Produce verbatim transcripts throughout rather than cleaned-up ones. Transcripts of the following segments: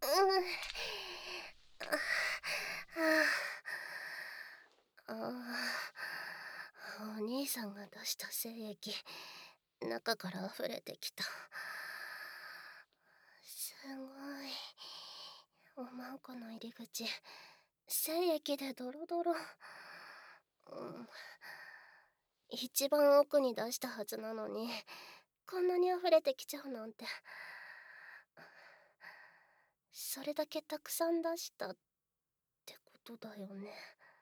ああ、お兄さんが出した精液、中から溢れてきた。すごい。おまんこの入り口、精液でドロドロ。うん、一番奥に出したはずなのに、こんなに溢れてきちゃうなんて。それだけたくさん出したってことだよね。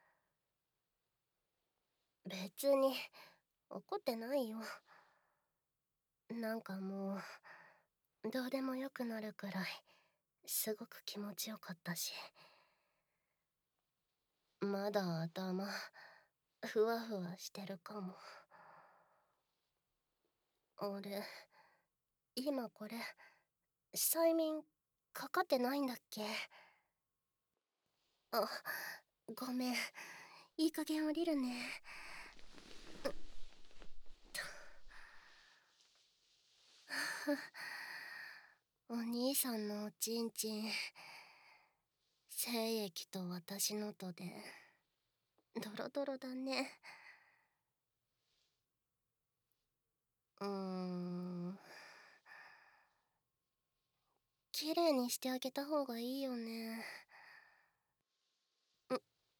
別に怒ってないよ。なんかもうどうでもよくなるくらいすごく気持ちよかったし、まだ頭ふわふわしてるかも。俺今これ催眠かかってないんだっけ？あ、ごめん、いい加減降りるね。お兄さんのおちんちん、精液と私のとでドロドロだね。うーん、綺麗にしてあげた方がいいよね。う、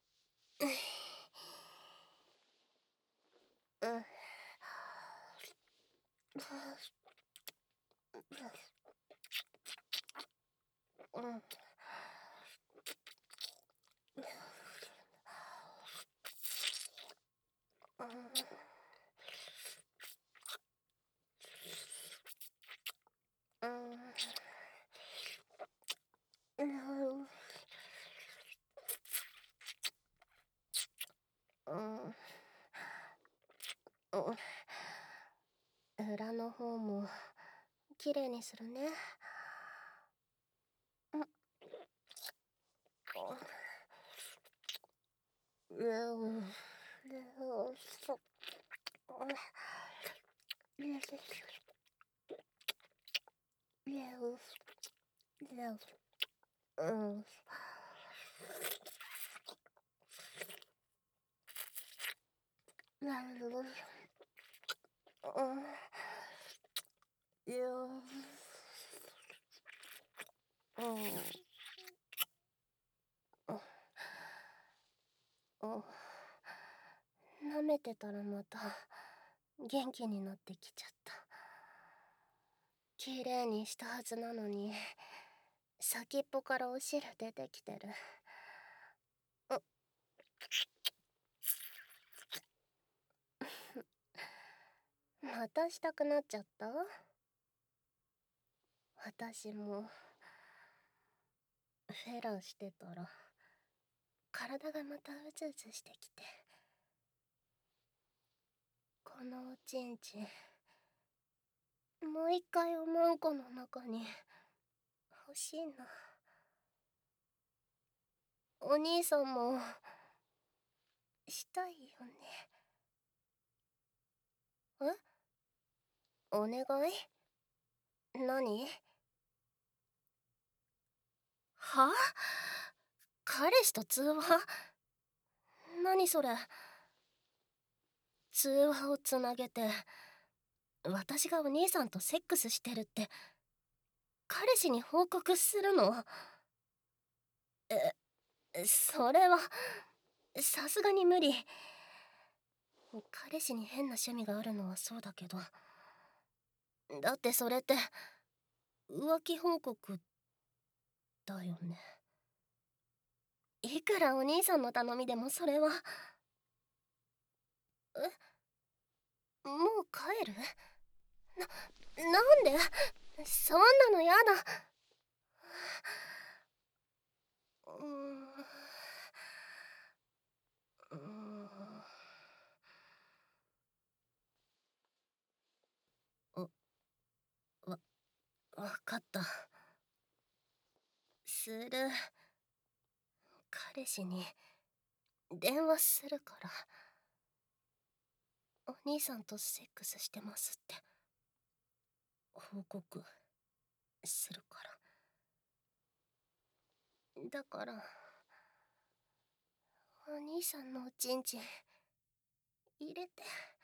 うん、うん、うん、うん、うん、うん、裏の方も綺麗にするね。うん、うん、うん、なるほど。うん、いや、うん、うん、舐めてたらまた元気になってきちゃった。綺麗にしたはずなのに、先っぽからお汁出てきてる。うまたしたくなっちゃった？私もフェラしてたら体がまたうずうずしてきて、このおちんちんもう一回おまんこの中に欲しいな。お兄さんもしたいよね？え、お願い？何？は？彼氏と通話？何それ？通話をつなげて私がお兄さんとセックスしてるって彼氏に報告するの？え、それはさすがに無理。彼氏に変な趣味があるのはそうだけど、だってそれって浮気報告だよね。いくらお兄さんの頼みでもそれは。え、もう帰る？な、なんで？そんなのやだ。うーん、うーん、わ、わかった。する。彼氏に電話するから。お兄さんとセックスしてますって報告するから。 だからお兄さんのおちんちん入れて。